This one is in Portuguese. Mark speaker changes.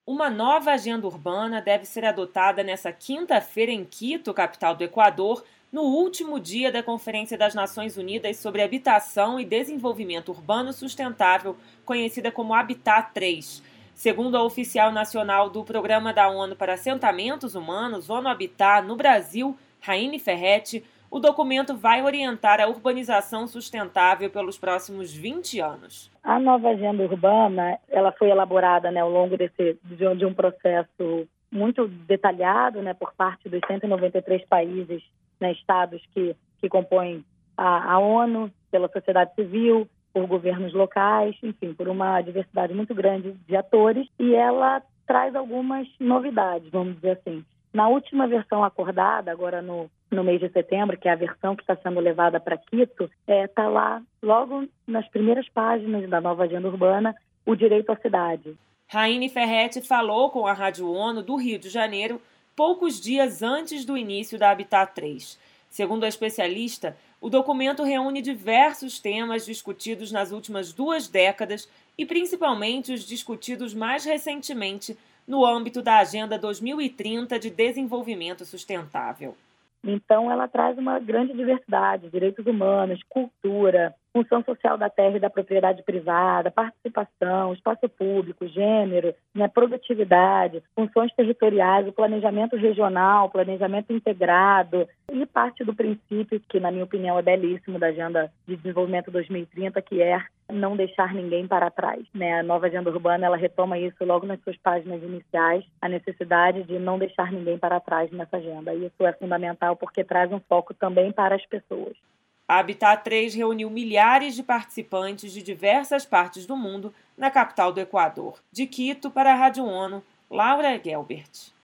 Speaker 1: Uma nova agenda urbana deve ser adotada nesta quinta-feira em Quito, capital do Equador, no último dia da Conferência das Nações Unidas sobre Habitação e Desenvolvimento Urbano Sustentável, conhecida como Habitat 3. Segundo a oficial nacional do Programa da ONU para Assentamentos Humanos, ONU Habitat, no Brasil, Raine Ferretti, o documento vai orientar a urbanização sustentável pelos próximos 20 anos.
Speaker 2: A nova agenda urbana, ela foi elaborada, ao longo de um processo muito detalhado, por parte dos 193 países, estados que compõem a ONU, pela sociedade civil, por governos locais, enfim, por uma diversidade muito grande de atores, e ela traz algumas novidades, vamos dizer assim. Na última versão acordada, agora no mês de setembro, que é a versão que está sendo levada para Quito, está lá, logo nas primeiras páginas da nova agenda urbana, o direito à cidade.
Speaker 1: Raine Ferretti falou com a Rádio ONU do Rio de Janeiro poucos dias antes do início da Habitat 3. Segundo a especialista, o documento reúne diversos temas discutidos nas últimas 2 décadas e principalmente os discutidos mais recentemente no âmbito da Agenda 2030 de Desenvolvimento Sustentável.
Speaker 2: Então, ela traz uma grande diversidade, direitos humanos, cultura, função social da terra e da propriedade privada, participação, espaço público, gênero, produtividade, funções territoriais, o planejamento regional, planejamento integrado, e parte do princípio, que na minha opinião é belíssimo, da Agenda de Desenvolvimento 2030, que é não deixar ninguém para trás. A nova agenda urbana, ela retoma isso logo nas suas páginas iniciais, a necessidade de não deixar ninguém para trás nessa agenda. E isso é fundamental porque traz um foco também para as pessoas.
Speaker 1: A Habitat 3 reuniu milhares de participantes de diversas partes do mundo na capital do Equador. De Quito, para a Rádio ONU, Laura Gelbert.